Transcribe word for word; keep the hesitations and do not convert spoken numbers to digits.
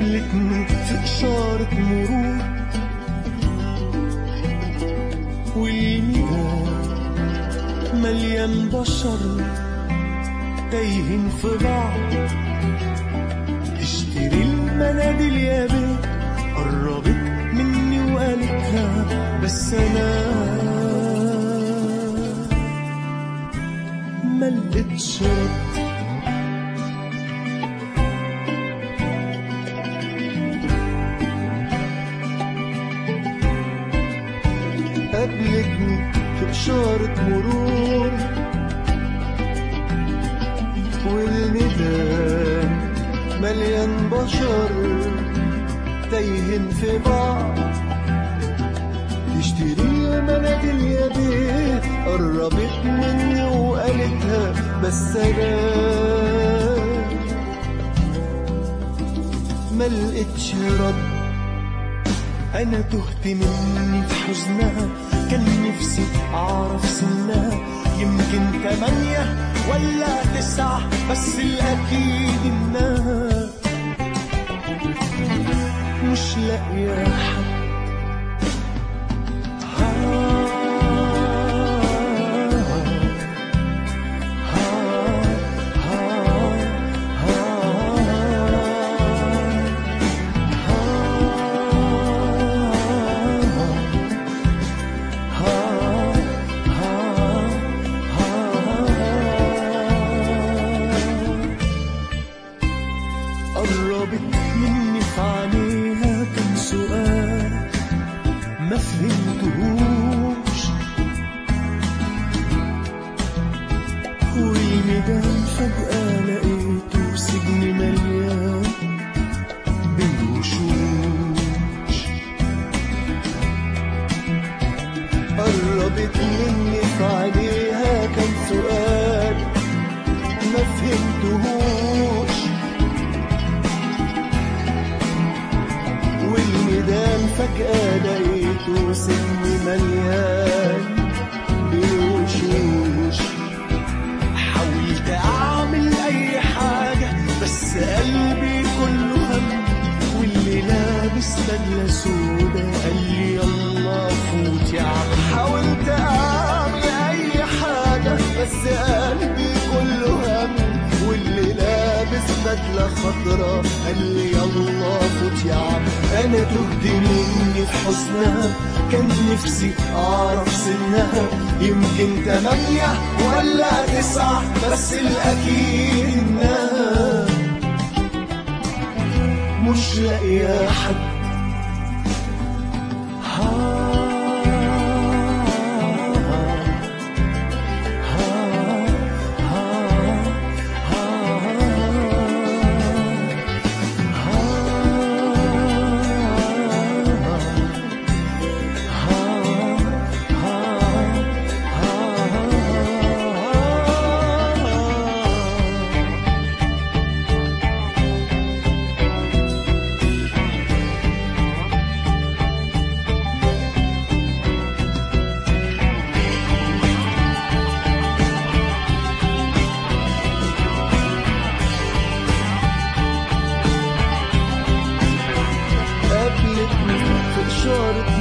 قابلتني في إشارة مرور، والميدان مليان بشر تايهين في بعض. اشتري المناديل يا بيه، قربت مني وقالتها بس أنا ملقتش رد. قابلتني في إشارة مرور، والميدان مليان بشر تايهين في بعض. تشتري مناديل يا بيه، قربت مني وقالتها بس أنا ملقتش رد. أنا تهت مني في حزنها، كان نفسي أعرف سنها، يمكن تمانية ولا تسعة، بس الأكيد إنها مش لاقية حد. قربت مني في عينيها كان سؤال ما فهمتهوش، والميدان فجأة لقيته سجن مليان بالوشوش. قربت مني في عينيها كان سؤال ما فهمتهوش، والميدان فجأة لقيته سجن مليان بالوشوش. حاولت أعمل أي حاجة بس قلبي كله هم، واللي لابس بدلة سودا قال لي يلا فوت يا عم. حاولت أعمل أي حاجة بس قلبي كله هم، واللي لابس بدلة خضرا قال لي يلا فوت يا عم. أنا تهت مني في حزنها، كان نفسي أعرف سنها، يمكن تمانية ولا تسعة، بس الأكيد إنها مش لاقية حد. قابلتني في إشارة